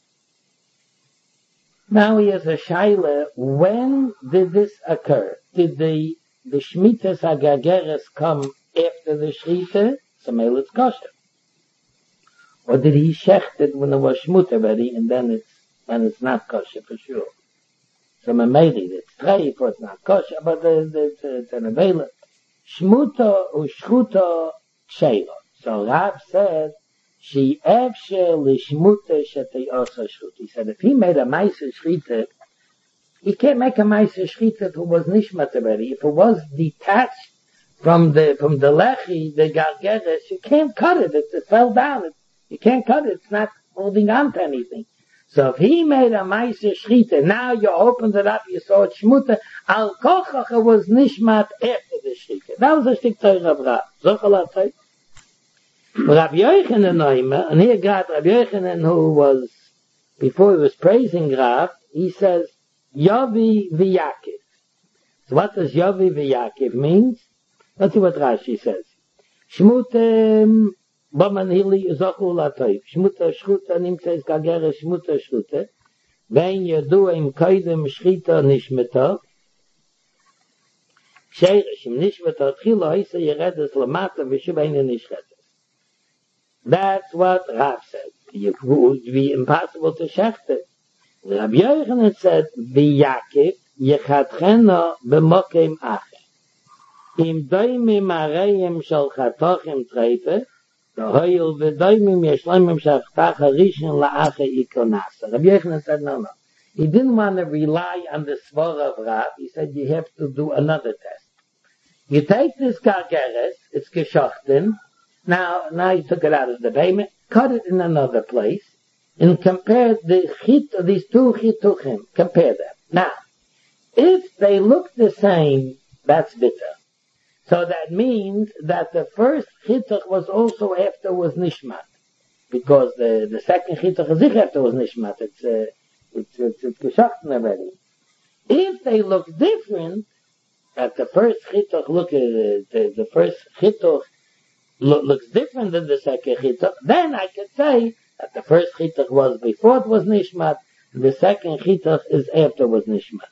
Now he has a shaila, when did this occur? Did the, the Shmitas HaGalgeres come after the Shrita? So maybe it's kosher. Or did he shecht it when it was Shmut already, and then it's, and it's not kosher for sure? So maybe it's treif, or it's not kosher, but it's, it's an available. Shmuto u'shchuto ksheiro. So Rav said, she efshe lishmute shetei osa shchut. He said, if he made a meiser shchita, he can't make a meiser shchita if it was nishmat already. If it was detached from the, from the lechi, the galgeres, you can't cut it. It, it fell down. It, you can't cut it. It's not holding on to anything. So if he made a meiser shchita, now you opened it up, you saw it shmuta, al kochach it was nishmat after the shchita. That was a shtik Torah of Rav. Zochel HaTorah. Rabbi Yochanan Noima, and here got Rabbi Yochanan, who was, before he was praising Rav, he says, Yovi v'Yakiv. So what does Yovi v'Yakiv mean? Let's see what Rashi says. Shmuta, Boman Hili, Zochel HaTorah. Shmuta shchuta, nimtzes Galgeres, Shmuta shchuta. Vein Yodu im koidem shchita nishmeta. Sheirish im nishmeta, tchila hisa yeredes lamata, v'shubeina nishchetes. That's what Rav said. It would be impossible to shecht it. Rabbi Yochanan said, v'Yakiv yechatchena b'mokem acher. Im doimim areim shal chatochim treife, v'hoyil v'doimim yeshleimim shachtach harishon la'acher ikonasa. Rabbi Yochanan said, no, no. He didn't want to rely on the svara of Rav. He said, you have to do another test. You take this Galgeres, it's geschochten. Now, now you took it out of the payment, cut it in another place, and compare the chit, these two chituchim, compare them. Now, if they look the same, that's bitter. So that means that the first chituch was also after was nishmat. Because the, the second chituch is ich after was nishmat. It's, uh, it's, it's, it's geschochten already. If they look different, that the first chituch look, uh, the, the first chituch looks different than the second chituch, then I could say that the first chituch was before it was nishmat, and the second chituch is after it was nishmat.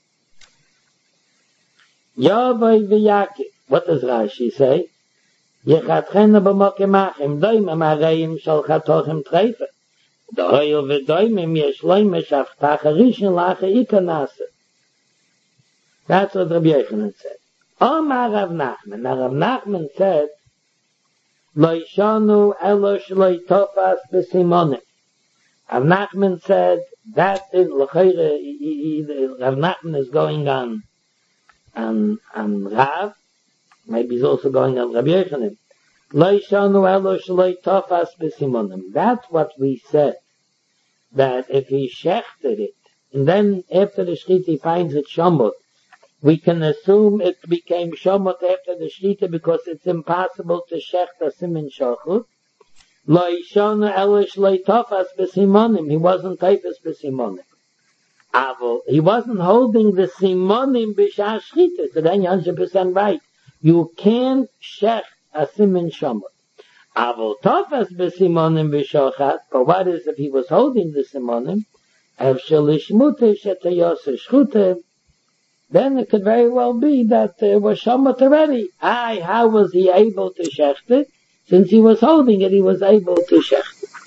Yavai v'Yakiv. What does Rashi say? Yechatchena b'mokem achim doimim areim shal chatochim treife. D'hoyil v'doimim yesh loim meshaftach harishon la'acher ikonasa. That's what Rabbi Yochanan said. Omar Rav Nachman. Now Rav Nachman said, Lo yishanu elo shelo tofas b'simonim. Rav Nachman said that is l'chayre. Rav Nachman is going on on on Rav. Maybe he's also going on Rabbi Yochanan. Lo yishanu elo shelo tofas b'simonim. That's what we said. That if he shechted it, and then after the shchita he finds it shomot, we can assume it became shomot after the shchita because it's impossible to shecht a simin shachut. Lo yishanu elo shelo tofas b'simonim. He wasn't tofas b'simonim. Avol, he wasn't holding the simonim b'shah shchita. So then you're one hundred percent right. You can't shecht a simin shomot. Avol tofas b'simonim b'shochat. But what is if he was holding the simonim? Efshel lishmute shetayos shchute. Then it could very well be that it was shomot already. Aye, how was he able to shecht it? Since he was holding it, he was able to shecht.